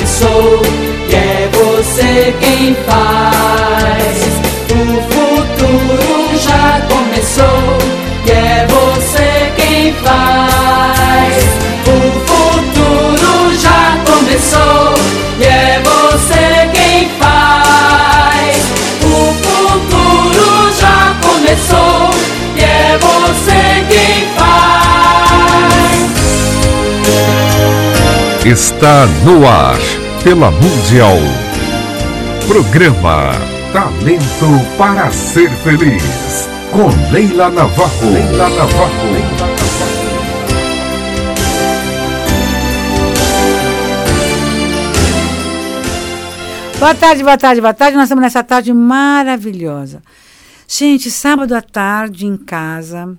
começou e é você quem faz. O futuro já começou e é você quem faz. O futuro já começou e é você quem faz. O futuro já começou e é você quem faz. Está no ar, pela Mundial. Programa Talento para Ser Feliz, com Leila Navarro. Boa tarde, boa tarde, boa tarde. Nós estamos nessa tarde maravilhosa. Gente, sábado à tarde em casa,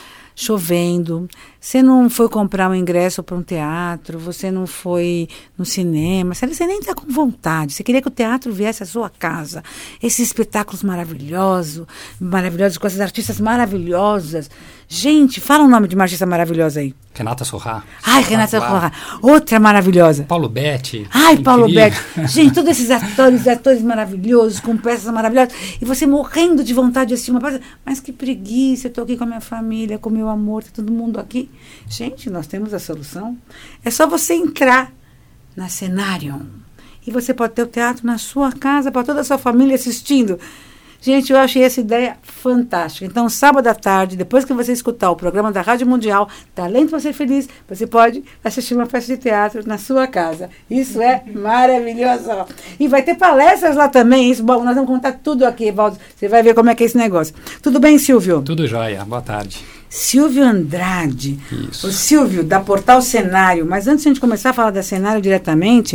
chovendo. Você não foi comprar um ingresso para um teatro, você não foi no cinema, você nem está com vontade. Você queria que o teatro viesse à sua casa. Esses espetáculos maravilhosos, com essas artistas maravilhosas. Gente, fala o nome de uma artista maravilhosa aí. Renata Sorrah. Ai, Renata Sorrah. Outra maravilhosa. Paulo Betti. Ai, Paulo Betti. Gente, todos esses atores maravilhosos, com peças maravilhosas. E você morrendo de vontade de assistir uma peça. Mas que preguiça, eu estou aqui com a minha família, com o meu amor, tá todo mundo aqui. Gente, nós temos a solução. É só você entrar na Cenarion. E você pode ter o teatro na sua casa, para toda a sua família assistindo. Gente, eu achei essa ideia fantástica. Então, sábado à tarde, depois que você escutar o programa da Rádio Mundial, Talento para Ser Feliz, você pode assistir uma peça de teatro na sua casa. Isso é maravilhoso. E vai ter palestras lá também. Isso, bom, nós vamos contar tudo aqui, Valdo. Você vai ver como é que é esse negócio. Tudo bem, Silvio? Tudo jóia. Boa tarde. Silvio Andrade. Isso. O Silvio, da Portal Cenário. Mas antes de a gente começar a falar da Cenário diretamente...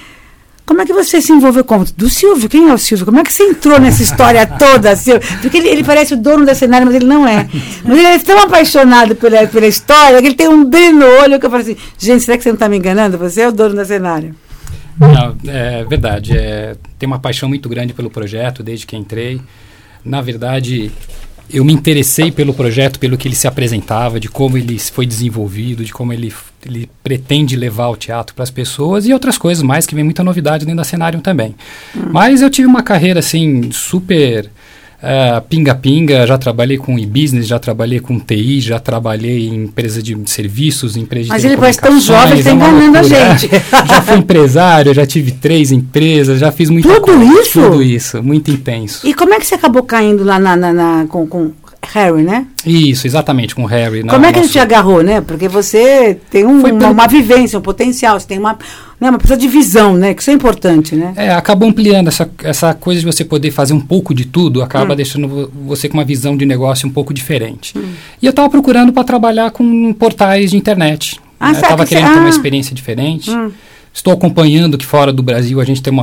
Como é que você se envolveu com do Silvio? Quem é o Silvio? Como é que você entrou nessa história toda, Silvio? Porque ele parece o dono da Cenário, mas ele não é. Mas ele é tão apaixonado pela história que ele tem um brilho no olho que eu falo assim, gente, será que você não está me enganando? Você é o dono da Cenário. Não, é verdade. Tenho uma paixão muito grande pelo projeto desde que entrei. Na verdade, eu me interessei pelo projeto, pelo que ele se apresentava, de como ele foi desenvolvido, de como ele pretende levar o teatro para as pessoas e outras coisas mais, que vem muita novidade dentro da Cenário também. Mas eu tive uma carreira assim, super pinga-pinga, já trabalhei com e-business, já trabalhei com TI, já trabalhei em empresa de serviços, empresa de telecomunicações. Mas ele parece tão jovem, está enganando a gente. Já fui empresário, já tive 3 empresas, já fiz muita coisa. Tudo isso, muito intenso. E como é que você acabou caindo lá com Harry, né? Isso, exatamente, com o Harry. Como é que ele te agarrou, né? Porque você tem uma vivência, um potencial, você tem uma pessoa de visão, né? Que isso é importante, né? Acabou ampliando essa coisa de você poder fazer um pouco de tudo, acaba deixando você com uma visão de negócio um pouco diferente. E eu estava procurando para trabalhar com portais de internet. Eu estava querendo ter uma experiência diferente. Estou acompanhando que fora do Brasil a gente tem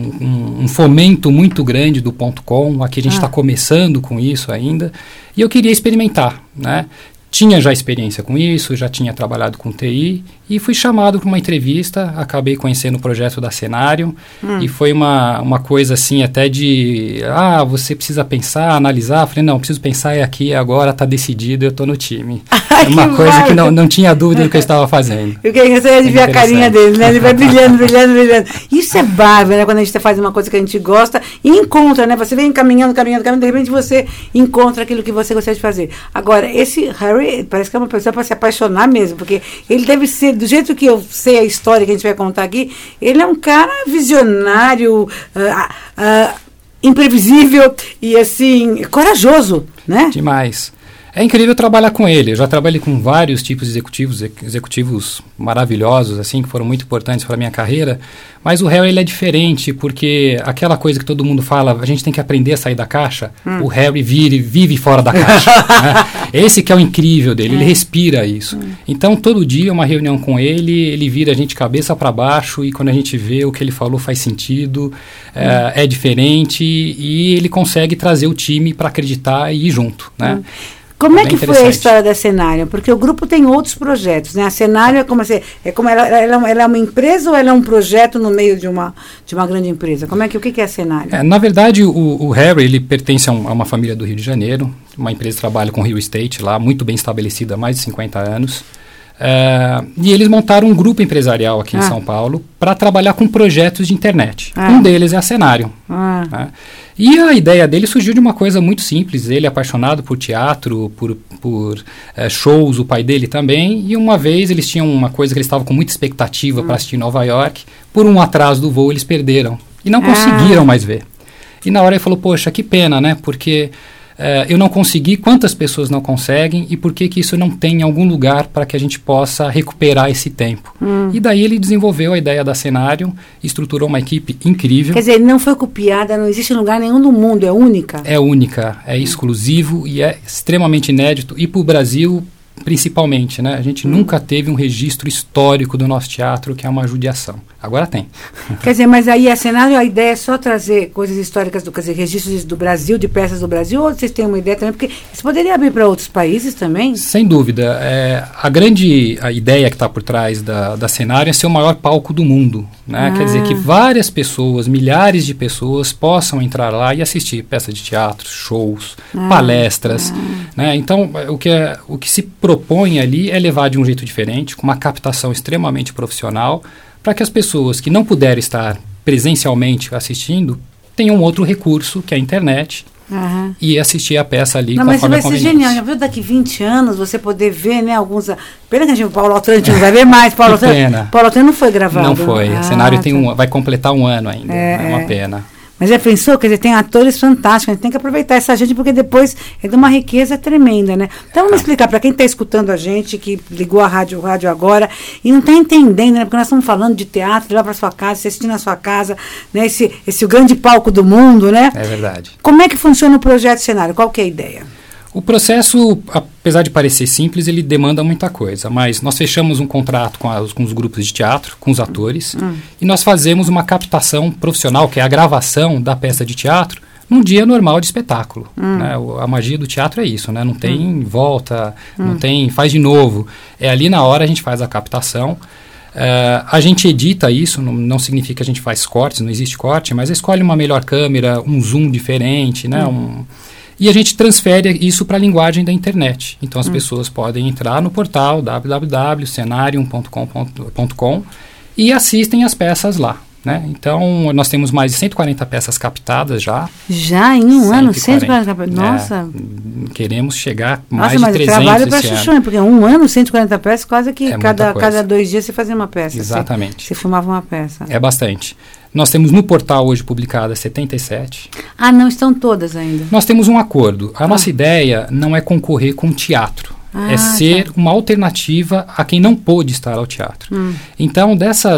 um fomento muito grande do .com. Aqui a gente está começando com isso ainda. E eu queria experimentar, né? Tinha já experiência com isso, já tinha trabalhado com TI e fui chamado para uma entrevista, acabei conhecendo o projeto da Cenarion e foi uma coisa assim até de, você precisa pensar, analisar. Falei, não, preciso pensar, é aqui, agora, está decidido, eu estou no time. Uma coisa que não tinha dúvida do que eu estava fazendo. Eu queria ver a carinha dele, né? Ele vai brilhando. Isso é bárbaro, né? Quando a gente faz uma coisa que a gente gosta e encontra, né? Você vem caminhando, de repente você encontra aquilo que você gostaria de fazer. Agora, esse Harry parece que é uma pessoa para se apaixonar mesmo, porque ele deve ser, do jeito que eu sei a história que a gente vai contar aqui, ele é um cara visionário, imprevisível e assim, corajoso, né? Demais. É incrível trabalhar com ele. Eu já trabalhei com vários tipos de executivos maravilhosos, assim, que foram muito importantes para a minha carreira. Mas o Harry, ele é diferente, porque aquela coisa que todo mundo fala, a gente tem que aprender a sair da caixa. O Harry vive fora da caixa. Né? Esse que é o incrível dele, ele respira isso. Então, todo dia, uma reunião com ele vira a gente cabeça para baixo, e quando a gente vê o que ele falou faz sentido, é diferente, e ele consegue trazer o time para acreditar e ir junto, né? Como é que foi a história da Cenarion? Porque o grupo tem outros projetos, né? A Cenarion ela é uma empresa ou ela é um projeto no meio de uma grande empresa? O que é a Cenarion? Na verdade, o Harry, ele pertence a uma família do Rio de Janeiro, uma empresa que trabalha com real estate lá, muito bem estabelecida há mais de 50 anos. E eles montaram um grupo empresarial aqui em São Paulo para trabalhar com projetos de internet. Um deles é a Cenário. Né? E a ideia dele surgiu de uma coisa muito simples. Ele é apaixonado por teatro, por shows, o pai dele também. E uma vez eles tinham uma coisa que eles estavam com muita expectativa para assistir em Nova York. Por um atraso do voo, eles perderam. E não conseguiram mais ver. E na hora ele falou, poxa, que pena, né? Porque eu não consegui, quantas pessoas não conseguem e por que isso não tem em algum lugar para que a gente possa recuperar esse tempo. E daí ele desenvolveu a ideia da Cenário, estruturou uma equipe incrível. Quer dizer, não foi copiada, não existe em lugar nenhum do mundo, é única? É única, é exclusivo e é extremamente inédito. E para o Brasil, principalmente, né? A gente nunca teve um registro histórico do nosso teatro, que é uma judiação. Agora tem. Quer dizer, mas aí a Cenário, a ideia é só trazer coisas históricas, quer dizer, registros do Brasil, de peças do Brasil, ou vocês têm uma ideia também? Porque isso poderia abrir para outros países também? Sem dúvida. A ideia que está por trás da Cenário é ser o maior palco do mundo. Né? Quer dizer, que várias pessoas, milhares de pessoas, possam entrar lá e assistir peças de teatro, shows, palestras. Né? Então, o que se propõe ali é levar de um jeito diferente, com uma captação extremamente profissional, para que as pessoas que não puderem estar presencialmente assistindo tenham outro recurso, que é a internet, e assistir a peça ali conforme a conveniência. Mas vai ser genial, já viu daqui 20 anos você poder ver, né, alguns... Pena que a gente, o Paulo Autran não vai ver mais, Paulo Autran não foi gravado. Não foi, o cenário vai completar um ano ainda, é uma pena. Mas já pensou? Quer dizer, tem atores fantásticos, a gente tem que aproveitar essa gente, porque depois é de uma riqueza tremenda, né? Então vamos explicar para quem está escutando a gente, que ligou a rádio agora, e não está entendendo, né? Porque nós estamos falando de teatro, levar para sua casa, assistir na sua casa, né? Esse grande palco do mundo, né? É verdade. Como é que funciona o projeto Cenário? Qual que é a ideia? O processo, apesar de parecer simples, ele demanda muita coisa, mas nós fechamos um contrato com os grupos de teatro, com os atores, e nós fazemos uma captação profissional, que é a gravação da peça de teatro, num dia normal de espetáculo. Né? A magia do teatro é isso, né? Não tem volta, não tem faz de novo. É ali na hora a gente faz a captação. A gente edita isso, não significa que a gente faz cortes, não existe corte, mas escolhe uma melhor câmera, um zoom diferente, né? E a gente transfere isso para a linguagem da internet. Então as pessoas podem entrar no portal www.cenarium.com.com e assistem as peças lá. Né? Então nós temos mais de 140 peças captadas já. Já em um ano? 140 peças? Nossa! Queremos chegar mais de 300 trabalho para chuchu, né? Porque um ano, 140 peças, quase que cada 2 dias você fazia uma peça. Exatamente. Você filmava uma peça. É bastante. Nós temos no portal hoje publicadas 77. Não estão todas ainda? Nós temos um acordo. A nossa ideia não é concorrer com o teatro. É ser uma alternativa a quem não pôde estar ao teatro. Então,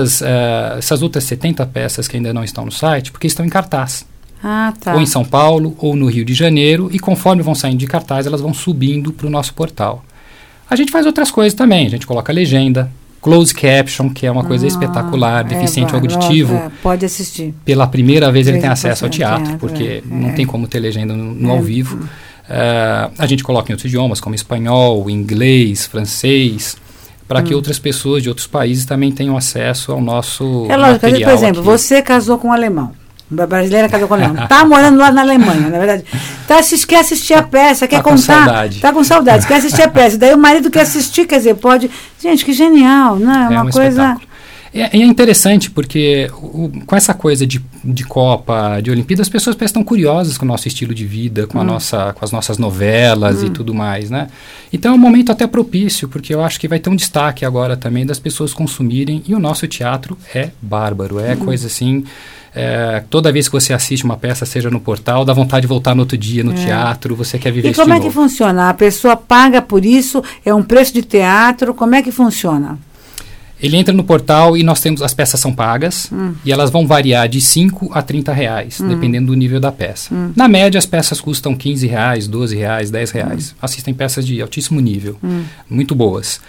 essas outras 70 peças que ainda não estão no site, porque estão em cartaz. Ou em São Paulo, ou no Rio de Janeiro, e conforme vão saindo de cartaz, elas vão subindo para o nosso portal. A gente faz outras coisas também. A gente coloca legenda, closed caption, que é uma coisa espetacular, deficiente auditivo. Pode assistir. Pela primeira vez ele tem acesso ao teatro, porque não tem como ter legenda no ao vivo. A gente coloca em outros idiomas, como espanhol, inglês, francês, para que outras pessoas de outros países também tenham acesso ao nosso material. Por exemplo, você casou com um alemão. Uma brasileira casou com um alemão. Está morando lá na Alemanha, na verdade. Quer assistir a peça, quer contar. Está com saudade, quer assistir a peça. Daí o marido quer assistir, quer dizer, pode... Gente, que genial, né? É uma coisa... Espetáculo. É interessante porque com essa coisa de Copa, de Olimpíada, as pessoas estão curiosas com o nosso estilo de vida, com as nossas novelas e tudo mais, né? Então é um momento até propício, porque eu acho que vai ter um destaque agora também das pessoas consumirem, e o nosso teatro é bárbaro, é coisa assim... toda vez que você assiste uma peça, seja no portal, dá vontade de voltar no outro dia no teatro, você quer viver isso de novo. E como é que funciona? A pessoa paga por isso? É um preço de teatro? Como é que funciona? Ele entra no portal e nós temos, as peças são pagas e elas vão variar de 5 a 30 reais, dependendo do nível da peça. Na média, as peças custam 15 reais, 12 reais, 10 reais. Assistem peças de altíssimo nível, muito boas.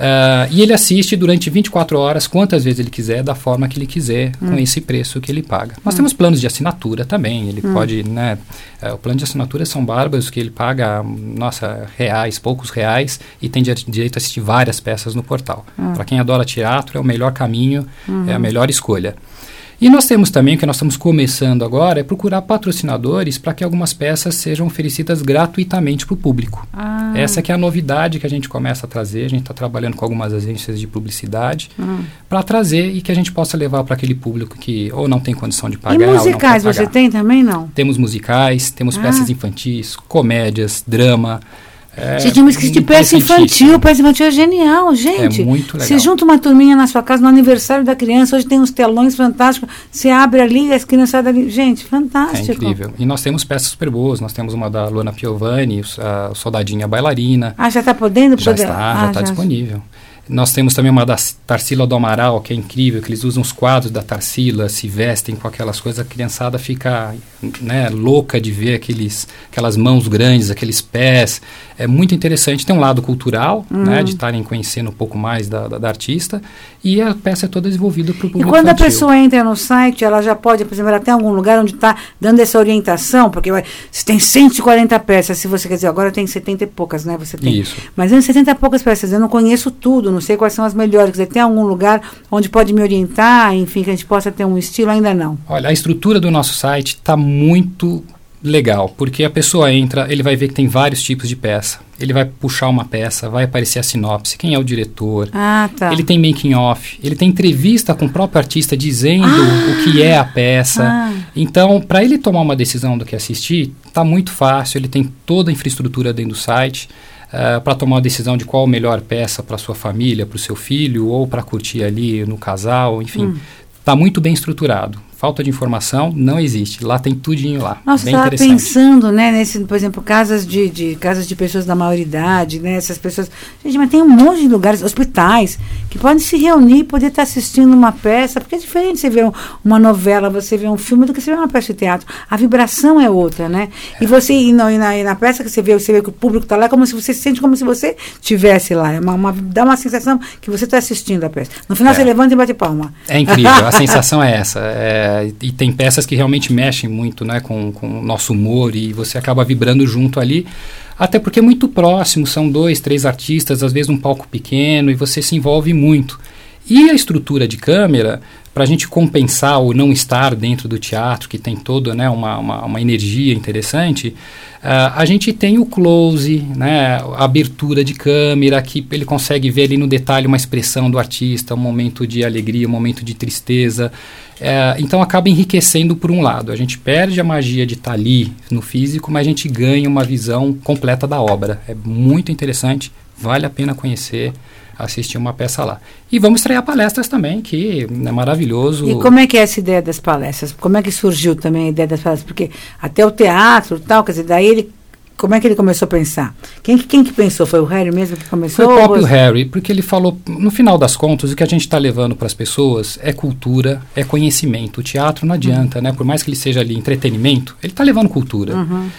E ele assiste durante 24 horas, quantas vezes ele quiser, da forma que ele quiser, com esse preço que ele paga. Nós temos planos de assinatura também, ele pode, né, o plano de assinatura são bárbaros, que ele paga, reais, poucos reais, e tem direito a assistir várias peças no portal. Para quem adora teatro, é o melhor caminho, é a melhor escolha. E nós temos também, o que nós estamos começando agora, é procurar patrocinadores para que algumas peças sejam oferecidas gratuitamente para o público. Essa que é a novidade que a gente começa a trazer. A gente está trabalhando com algumas agências de publicidade para trazer e que a gente possa levar para aquele público que ou não tem condição de pagar. E musicais você tem também, não? Temos musicais, temos peças infantis, comédias, drama. Gente, uma esqueci de peça infantil é genial, gente. É muito legal. Você junta uma turminha na sua casa no aniversário da criança, hoje tem uns telões fantásticos, você abre ali e as criançadas ali, gente, fantástico. É incrível. E nós temos peças super boas, nós temos uma da Luana Piovani, a Soldadinha Bailarina. Já está podendo? Já está disponível. Nós temos também uma da Tarsila do Amaral, que é incrível, que eles usam os quadros da Tarsila, se vestem com aquelas coisas, a criançada fica, né, louca de ver aquelas mãos grandes, aqueles pés. É muito interessante. Tem um lado cultural, né, de estarem conhecendo um pouco mais da artista, e a peça é toda desenvolvida para o público infantil. E quando infantil. A pessoa entra no site, ela já pode, por exemplo, ela tem algum lugar onde está dando essa orientação, porque se tem 140 peças, se você quer dizer, agora tem 70 e poucas, né? Você tem. Isso. Mas tem 70 e poucas peças, eu não conheço tudo, não sei quais são as melhores. Quer dizer, tem algum lugar onde pode me orientar, enfim, que a gente possa ter um estilo? Ainda não. Olha, a estrutura do nosso site está muito legal, porque a pessoa entra, ele vai ver que tem vários tipos de peça. Ele vai puxar uma peça, vai aparecer a sinopse, quem é o diretor. Tá. Ele tem making off, ele tem entrevista com o próprio artista dizendo o que é a peça. Então, para ele tomar uma decisão do que assistir, está muito fácil, ele tem toda a infraestrutura dentro do site. Para tomar uma decisão de qual a melhor peça para sua família, para o seu filho, ou para curtir ali no casal, enfim. Está muito bem estruturado. Falta de informação não existe. Lá tem tudinho lá. Nossa, bem estava interessante. pensando, né, nesse, por exemplo, casas de pessoas da maioridade, né, essas pessoas. Gente, mas tem um monte de lugares, hospitais, que podem se reunir, poder estar assistindo uma peça, porque é diferente você ver uma novela, você ver um filme, do que você ver uma peça de teatro. A vibração é outra, né? E você, e na peça que você vê que o público está lá, como se você se sente como se você estivesse lá. Dá uma sensação que você está assistindo a peça. No final você levanta e bate palma. É incrível, a sensação é essa. E tem peças que realmente mexem muito, né, com o nosso humor, e você acaba vibrando junto ali, até porque é muito próximo, são 2, 3 artistas, às vezes um palco pequeno, e você se envolve muito. E a estrutura de câmera, para a gente compensar o não estar dentro do teatro, que tem toda, né, uma energia interessante, a gente tem o close, né, a abertura de câmera, que ele consegue ver ali no detalhe uma expressão do artista, um momento de alegria, um momento de tristeza. Então acaba enriquecendo por um lado. A gente perde a magia de estar ali no físico, mas a gente ganha uma visão completa da obra. É muito interessante, vale a pena conhecer, assistir uma peça lá. E vamos estrear palestras também, que é maravilhoso. E como é que é essa ideia das palestras? Como é que surgiu também a ideia das palestras? Porque até o teatro e tal, quer dizer, daí como é que ele começou a pensar? Quem que pensou? Foi o Harry mesmo que começou? Foi o próprio Harry, porque ele falou, no final das contas, o que a gente está levando para as pessoas é cultura, é conhecimento. O teatro não adianta, né? Por mais que ele seja ali entretenimento, ele está levando cultura.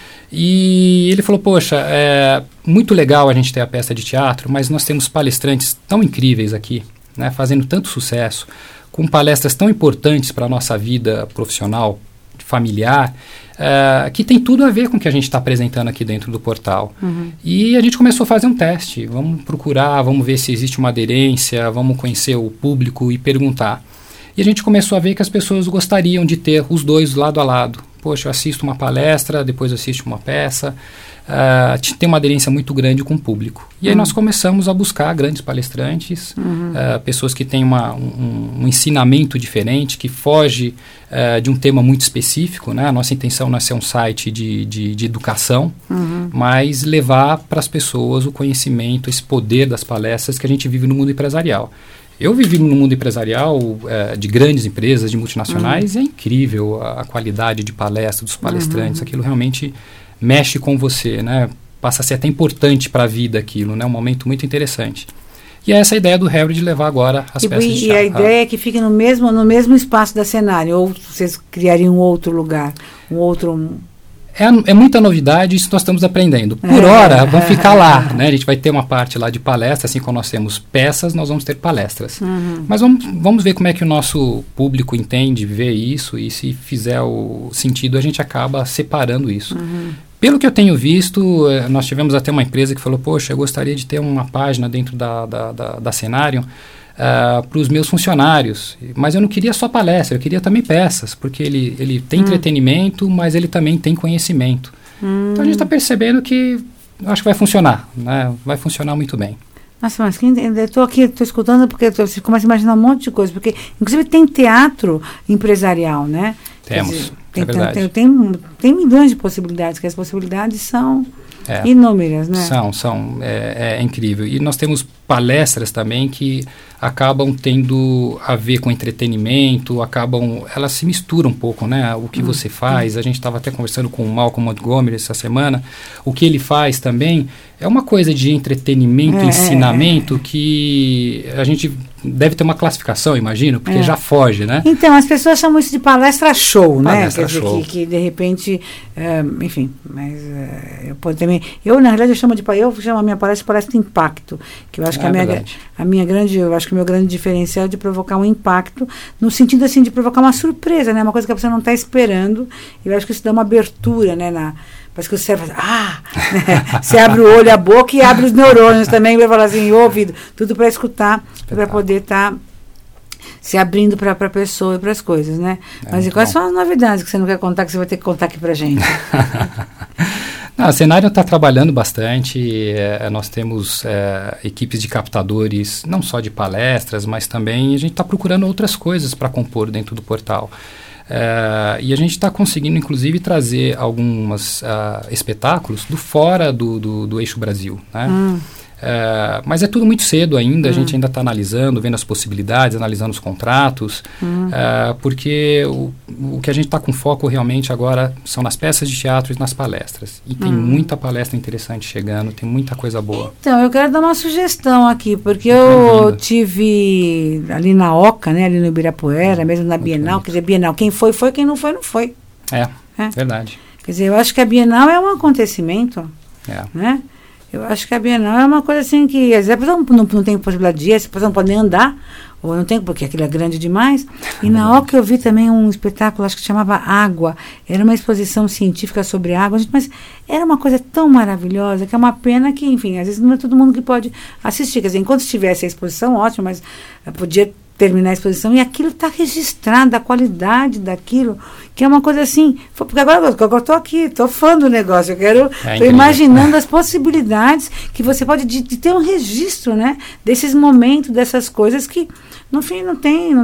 E ele falou, poxa, é muito legal a gente ter a peça de teatro, mas nós temos palestrantes tão incríveis aqui, né, fazendo tanto sucesso, com palestras tão importantes para a nossa vida profissional, familiar, que tem tudo a ver com o que a gente está apresentando aqui dentro do portal. E a gente começou a fazer um teste, vamos procurar, vamos ver se existe uma aderência, vamos conhecer o público e perguntar. E a gente começou a ver que as pessoas gostariam de ter os dois lado a lado. Poxa, eu assisto uma palestra, depois assisto uma peça, tem uma aderência muito grande com o público. E aí nós começamos a buscar grandes palestrantes, pessoas que têm um ensinamento diferente, que foge de um tema muito específico, né? A nossa intenção não é ser um site de educação, mas levar para as pessoas o conhecimento, esse poder das palestras que a gente vive no mundo empresarial. Eu vivi no mundo empresarial de grandes empresas, de multinacionais, e é incrível a qualidade de palestra dos palestrantes. Aquilo realmente mexe com você, né? Passa a ser até importante para a vida aquilo, né? Um momento muito interessante. E é essa a ideia do Harry de levar agora as peças de teatro. E a ideia é que fique no mesmo espaço da cenário, ou vocês criariam um outro lugar, um outro... É muita novidade, isso nós estamos aprendendo. Por hora, vamos ficar lá, né? A gente vai ter uma parte lá de palestra, assim como nós temos peças, nós vamos ter palestras. Mas vamos ver como é que o nosso público entende, vê isso, e se fizer o sentido, a gente acaba separando isso. Pelo que eu tenho visto, nós tivemos até uma empresa que falou, poxa, eu gostaria de ter uma página dentro da Cenário, para os meus funcionários. Mas eu não queria só palestra, eu queria também peças, porque ele tem entretenimento, mas ele também tem conhecimento. Então a gente está percebendo que acho que vai funcionar, né? Vai funcionar muito bem. Nossa, mas eu estou aqui, estou escutando, porque você começa a imaginar um monte de coisa, porque inclusive tem teatro empresarial, né? Temos, dizer, é verdade. Tem milhões de possibilidades, que as possibilidades são inúmeras, né? É incrível. E nós temos palestras também que acabam tendo a ver com entretenimento, elas se misturam um pouco, né? O que você faz, a gente estava até conversando com o Malcolm Montgomery essa semana, o que ele faz também é uma coisa de entretenimento, ensinamento, que a gente deve ter uma classificação, imagino, porque já foge, né? Então, as pessoas chamam isso de palestra show, né? Palestra show. Que de repente, enfim, mas eu na realidade eu chamo a minha palestra impacto, que eu acho que eu acho que o meu grande diferencial é de provocar um impacto, no sentido assim de provocar uma surpresa, né? Uma coisa que a pessoa não está esperando. Eu acho que isso dá uma abertura, né? Parece que o cérebro você abre o olho, a boca e abre os neurônios também, vai falar assim, o ouvido, tudo para escutar, para poder estar se abrindo para a pessoa e para as coisas, né? Mas e quais são as novidades que você não quer contar, que você vai ter que contar aqui para a gente? O cenário está trabalhando bastante, nós temos equipes de captadores, não só de palestras, mas também a gente está procurando outras coisas para compor dentro do portal. E a gente está conseguindo, inclusive, trazer alguns espetáculos do fora do eixo Brasil, né? Mas é tudo muito cedo ainda, a gente ainda está analisando, vendo as possibilidades, analisando os contratos, porque o que a gente está com foco realmente agora são nas peças de teatro e nas palestras. E tem muita palestra interessante chegando, tem muita coisa boa. Então, eu quero dar uma sugestão aqui, porque eu tive ali na Oca, né, ali no Ibirapuera, mesmo na Bienal, quer dizer, Bienal, quem foi, quem não foi, não foi. Verdade. Quer dizer, eu acho que a Bienal é um acontecimento, né? Eu acho que a Bienal é uma coisa assim que, às vezes, a pessoa não tem possibilidade de ir, a pessoa não pode nem andar, ou não tem, porque aquilo é grande demais. E na Oca eu vi também um espetáculo, acho que chamava Água, era uma exposição científica sobre água, mas era uma coisa tão maravilhosa, que é uma pena que, enfim, às vezes não é todo mundo que pode assistir. Quer dizer, enquanto estivesse a exposição, ótimo, mas podia terminar a exposição e aquilo está registrado, a qualidade daquilo, que é uma coisa assim, porque agora eu estou aqui, estou fã do negócio, estou imaginando as possibilidades que você pode de ter um registro, né, desses momentos, dessas coisas que no fim não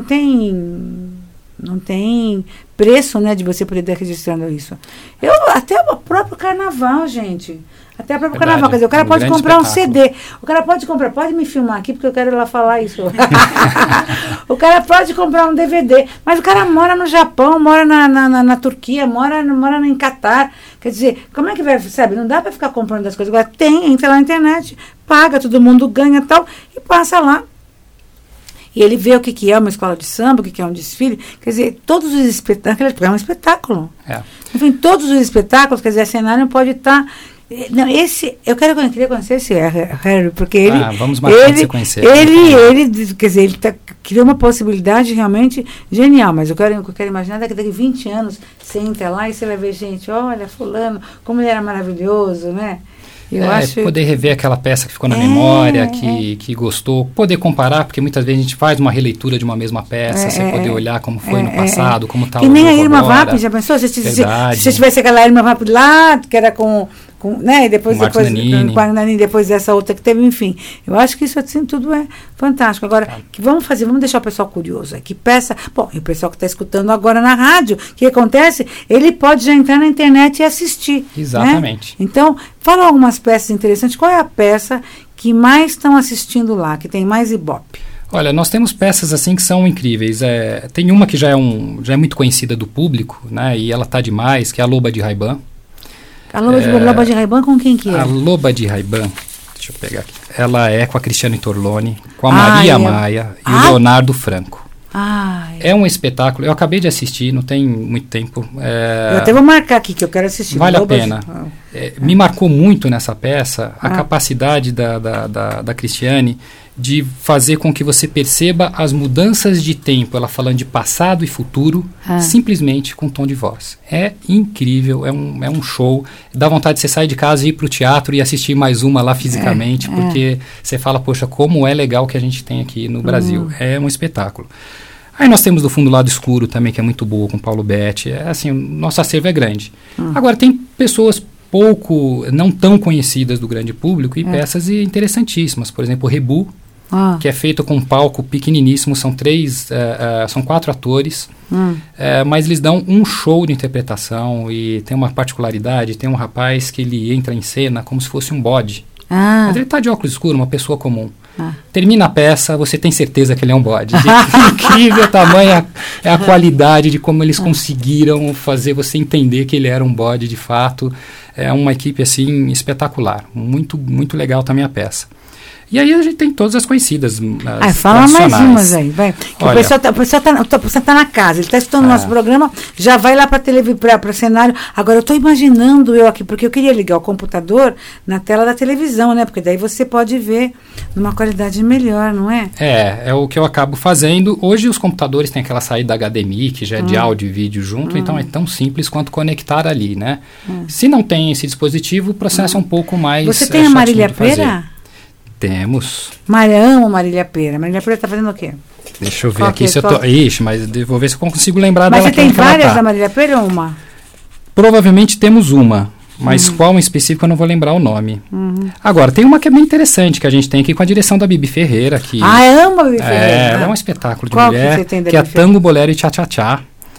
tem preço, né, de você poder estar registrando isso. Até o próprio carnaval, gente. Até o próprio carnaval. Quer dizer, o cara pode comprar um CD. O cara pode me filmar aqui, porque eu quero ir lá falar isso. O cara pode comprar um DVD. Mas o cara mora no Japão, mora na Turquia, mora em Catar. Quer dizer, como é que vai, sabe? Não dá para ficar comprando as coisas. Agora entra lá na internet, paga, todo mundo ganha e tal, e passa lá. E ele vê o que é uma escola de samba, o que é um desfile. Quer dizer, todos os espetáculos, é um espetáculo. Enfim, todos os espetáculos, quer dizer, a cenário pode estar... Não, eu queria conhecer esse Harry, porque ele... vamos marcar de você conhecer. Ele, quer dizer, ele criou uma possibilidade realmente genial, mas eu quero imaginar daqui 20 anos, você entra lá e você vai ver, gente, olha, fulano, como ele era maravilhoso, né? Poder rever aquela peça que ficou na memória, que gostou, poder comparar, porque muitas vezes a gente faz uma releitura de uma mesma peça, você poder olhar como foi no passado, como está o novo agora. Que nem a Irma Vap, já pensou? Se tivesse aquela Irma Vap lá, que era com né, e depois depois dessa outra que teve, enfim. Eu acho que isso assim tudo é fantástico. Agora, vamos deixar o pessoal curioso. Que peça, e o pessoal que está escutando agora na rádio, o que acontece? Ele pode já entrar na internet e assistir. Exatamente. Né? Então, fala algumas peças interessantes. Qual é a peça que mais estão assistindo lá, que tem mais ibope? Olha, nós temos peças assim que são incríveis. Tem uma que já é muito conhecida do público, né? E ela está demais, que é a Loba de Ray-Ban. A Loba de Ray-Ban com quem que é? A Loba de Ray-Ban, deixa eu pegar aqui. Ela é com a Cristiane Torlone, com a Maria Maia e o Leonardo Franco. É um espetáculo, eu acabei de assistir, não tem muito tempo. Eu até vou marcar aqui, que eu quero assistir. Vale a pena. Me marcou muito nessa peça a capacidade da Cristiane de fazer com que você perceba as mudanças de tempo, ela falando de passado e futuro, simplesmente com tom de voz. É incrível, é um show. Dá vontade de você sair de casa e ir para o teatro e assistir mais uma lá fisicamente, porque você fala, poxa, como é legal que a gente tem aqui no Brasil. É um espetáculo. Aí nós temos do Fundo Lado Escuro também, que é muito boa, com Paulo Betti. Assim, o nosso acervo é grande. Agora, tem pessoas não tão conhecidas do grande público e peças interessantíssimas. Por exemplo, o Rebu, que é feito com um palco pequeniníssimo, são 4 atores, mas eles dão um show de interpretação e tem uma particularidade, tem um rapaz que ele entra em cena como se fosse um bode. Mas ele está de óculos escuros, uma pessoa comum. Termina a peça, você tem certeza que ele é um bode. Incrível tamanho é a qualidade de como eles conseguiram fazer você entender que ele era um bode de fato. É uma equipe assim espetacular, muito, muito legal também a peça. E aí a gente tem todas as conhecidas. Fala mais umas aí, vai. Olha, o pessoal tá na casa, ele está escutando o nosso programa, já vai lá para cenário. Agora eu estou imaginando eu aqui, porque eu queria ligar o computador na tela da televisão, né? Porque daí você pode ver numa qualidade melhor, não é? É o que eu acabo fazendo. Hoje os computadores têm aquela saída HDMI, que já é de áudio e vídeo junto, então é tão simples quanto conectar ali, né? Se não tem esse dispositivo, o processo é um pouco mais. Você tem a Marília Pêra? Temos. Amo Marília Pêra. Marília Pêra está fazendo o quê? Deixa eu ver aqui se eu tô... Ixi, mas vou ver se eu consigo lembrar dela. Mas você tem várias da Marília Pêra ou uma? Provavelmente temos uma, mas qual em específico eu não vou lembrar o nome. Agora, tem uma que é bem interessante, que a gente tem aqui com a direção da Bibi Ferreira. Que, amo a Bibi Ferreira. Ela é um espetáculo de qual mulher, que é Tango, Bolero e Tchá-Tchá-Tchá.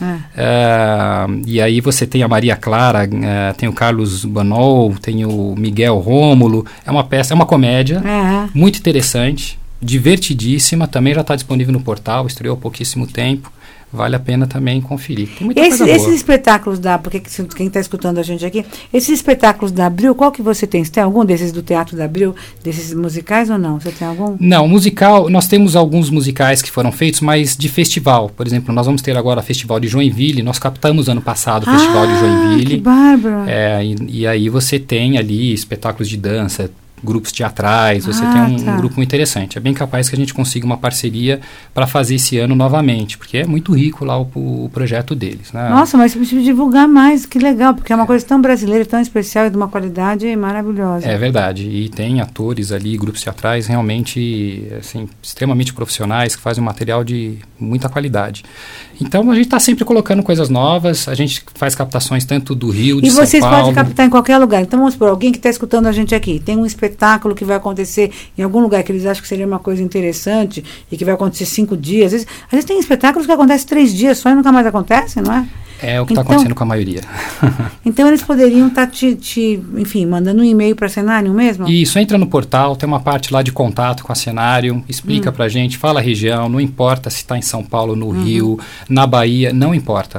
E aí você tem a Maria Clara, tem o Carlos Banol, tem o Miguel Rômulo. É uma peça, é uma comédia muito interessante, divertidíssima, também já está disponível no portal, estreou há pouquíssimo tempo. Vale a pena também conferir. Tem muita coisa boa. Esses espetáculos porque quem está escutando a gente aqui, esses espetáculos da Abril, qual que você tem? Você tem algum desses do Teatro da Abril, desses musicais ou não? Você tem algum? Não, musical, nós temos alguns musicais que foram feitos, mas de festival. Por exemplo, nós vamos ter agora o Festival de Joinville, nós captamos ano passado o Festival de Joinville. Que bárbaro! E aí você tem ali espetáculos de dança, grupos teatrais, você tem um grupo muito interessante. É bem capaz que a gente consiga uma parceria para fazer esse ano novamente, porque é muito rico lá o projeto deles. Né? Nossa, mas você precisa divulgar mais, que legal, porque é uma coisa tão brasileira, tão especial e de uma qualidade maravilhosa. É verdade, e tem atores ali, grupos teatrais realmente assim, extremamente profissionais, que fazem um material de muita qualidade. Então a gente está sempre colocando coisas novas, a gente faz captações tanto do Rio, de São Paulo. E vocês podem captar em qualquer lugar. Então vamos supor, alguém que está escutando a gente aqui, tem um espetáculo que vai acontecer em algum lugar que eles acham que seria uma coisa interessante e que vai acontecer 5 dias. Às vezes tem espetáculos que acontecem 3 dias só e nunca mais acontece, não é? É o que está acontecendo com a maioria. Então eles poderiam estar enfim, mandando um e-mail para Cenário mesmo? Isso, entra no portal, tem uma parte lá de contato com a Cenário, explica pra gente, fala a região, não importa se está em São Paulo, no Rio, na Bahia, não importa.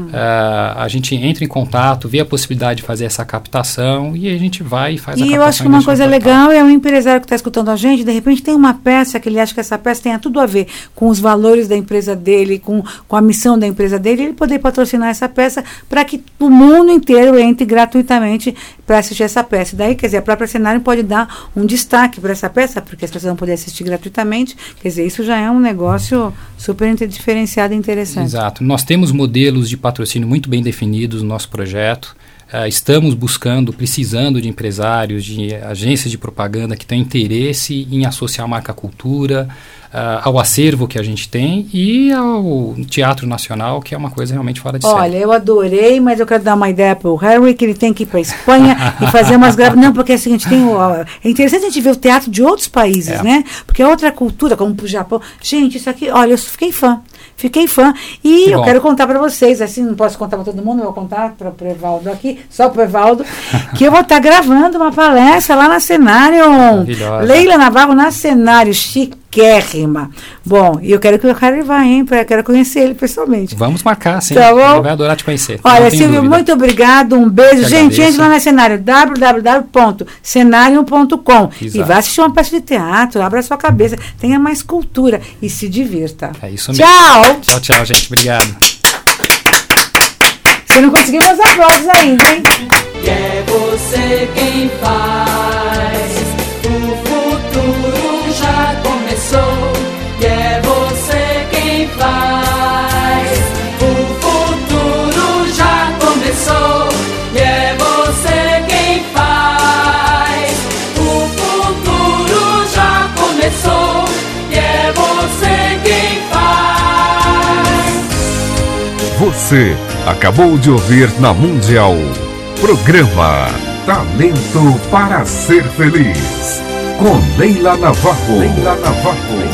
A gente entra em contato, vê a possibilidade de fazer essa captação e a gente vai e faz a captação. E eu acho que uma coisa legal é um empresário que está escutando a gente, de repente tem uma peça que ele acha que essa peça tenha tudo a ver com os valores da empresa dele, com a missão da empresa dele, ele poder patrocinar essa peça para que o mundo inteiro entre gratuitamente para assistir essa peça. Daí, quer dizer, a própria Cenário pode dar um destaque para essa peça, porque as pessoas vão poder assistir gratuitamente. Quer dizer, isso já é um negócio super diferenciado e interessante. Exato. Nós temos modelos de patrocínio muito bem definidos no nosso projeto. Estamos precisando de empresários, de agências de propaganda que têm interesse em associar a marca cultura, ao acervo que a gente tem e ao Teatro Nacional, que é uma coisa realmente fora de série. Olha, eu adorei, mas eu quero dar uma ideia para o Harry, que ele tem que ir para a Espanha e fazer umas gravações. Não, porque é o seguinte, é interessante a gente ver o teatro de outros países, né? Porque é outra cultura, como para o Japão. Gente, isso aqui, olha, eu fiquei fã. E eu quero contar para vocês, assim, não posso contar para todo mundo, eu vou contar para o Evaldo aqui, só para o Evaldo, que eu vou estar gravando uma palestra lá na Cenário. Leila Navarro na Cenário, chiquérrima. Bom, e eu quero que o Harry vá, hein? Eu quero conhecer ele pessoalmente. Vamos marcar, sim. Tá bom? Ele vai adorar te conhecer. Olha, Silvio, muito obrigado, um beijo. Gente, entre lá na Cenário, www.cenario.com e vá assistir uma peça de teatro, abra a sua cabeça, tenha mais cultura e se divirta. É isso mesmo. Tchau! Tchau, gente. Obrigado. Você não conseguiu meus aplausos ainda, hein? É você quem faz, o futuro já começou. quem faz. O futuro já começou e é você quem faz. O futuro já começou e é você quem faz. Você acabou de ouvir na Mundial programa Talento para Ser Feliz com Leila Navarro.